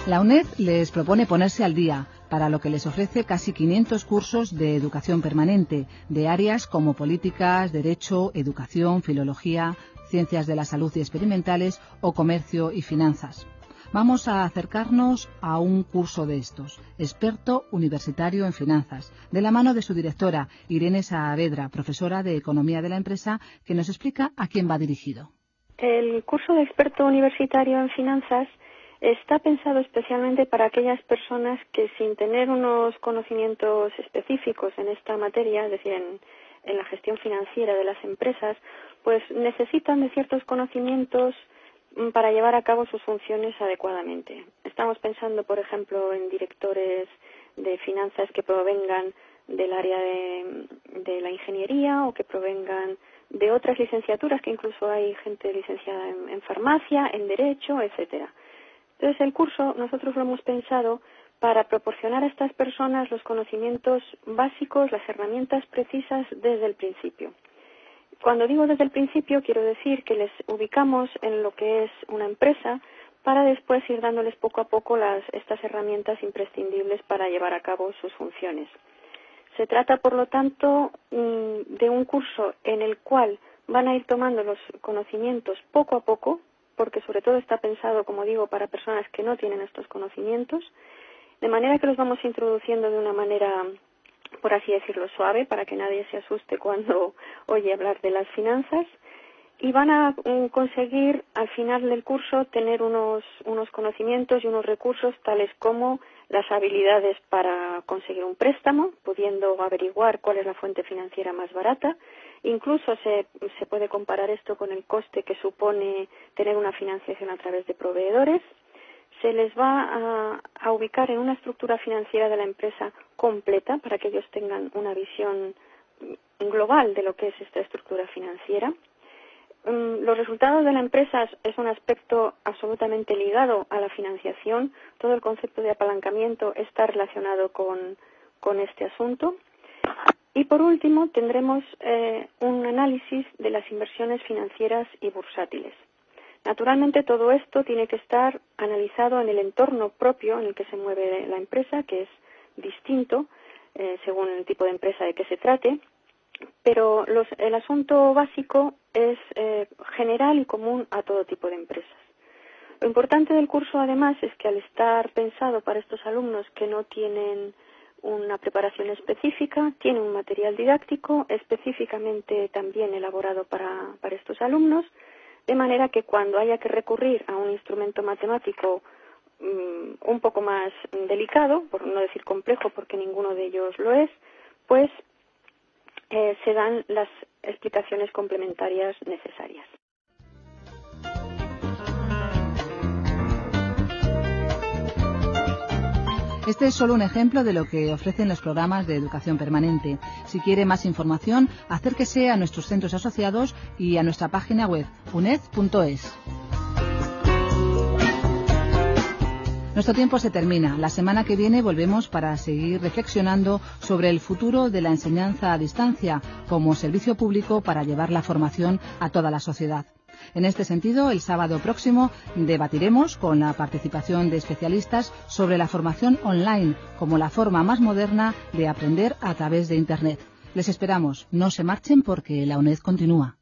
La UNED les propone ponerse al día, para lo que les ofrece casi 500 cursos de educación permanente, de áreas como políticas, derecho, educación, filología, ciencias de la salud y experimentales o comercio y finanzas. Vamos a acercarnos a un curso de estos, experto universitario en finanzas, de la mano de su directora, Irene Saavedra, profesora de Economía de la empresa, que nos explica a quién va dirigido. El curso de experto universitario en finanzas está pensado especialmente para aquellas personas que, sin tener unos conocimientos específicos en esta materia, es decir, en la gestión financiera de las empresas, pues necesitan de ciertos conocimientos para llevar a cabo sus funciones adecuadamente. Estamos pensando, por ejemplo, en directores de finanzas que provengan del área de la ingeniería o que provengan de otras licenciaturas, que incluso hay gente licenciada en farmacia, en derecho, etcétera. Entonces, el curso nosotros lo hemos pensado para proporcionar a estas personas los conocimientos básicos, las herramientas precisas desde el principio. Cuando digo desde el principio, quiero decir que les ubicamos en lo que es una empresa para después ir dándoles poco a poco estas herramientas imprescindibles para llevar a cabo sus funciones. Se trata, por lo tanto, de un curso en el cual van a ir tomando los conocimientos poco a poco, porque sobre todo está pensado, como digo, para personas que no tienen estos conocimientos, de manera que los vamos introduciendo de una manera, por así decirlo, suave, para que nadie se asuste cuando oye hablar de las finanzas, y van a conseguir al final del curso tener unos conocimientos y unos recursos tales como las habilidades para conseguir un préstamo, pudiendo averiguar cuál es la fuente financiera más barata. Incluso se puede comparar esto con el coste que supone tener una financiación a través de proveedores. Se les va a ubicar en una estructura financiera de la empresa completa para que ellos tengan una visión global de lo que es esta estructura financiera. Los resultados de la empresa es un aspecto absolutamente ligado a la financiación. Todo el concepto de apalancamiento está relacionado con este asunto. Y por último tendremos un análisis de las inversiones financieras y bursátiles. Naturalmente todo esto tiene que estar analizado en el entorno propio en el que se mueve la empresa, que es distinto según el tipo de empresa de que se trate, pero el asunto básico es general y común a todo tipo de empresas. Lo importante del curso, además, es que al estar pensado para estos alumnos que no tienen una preparación específica, tiene un material didáctico específicamente también elaborado para estos alumnos, de manera que cuando haya que recurrir a un instrumento matemático un poco más delicado, por no decir complejo, porque ninguno de ellos lo es, pues se dan las explicaciones complementarias necesarias. Este es solo un ejemplo de lo que ofrecen los programas de educación permanente. Si quiere más información, acérquese a nuestros centros asociados y a nuestra página web uned.es. Nuestro tiempo se termina. La semana que viene volvemos para seguir reflexionando sobre el futuro de la enseñanza a distancia como servicio público para llevar la formación a toda la sociedad. En este sentido, el sábado próximo debatiremos con la participación de especialistas sobre la formación online como la forma más moderna de aprender a través de Internet. Les esperamos. No se marchen porque la UNED continúa.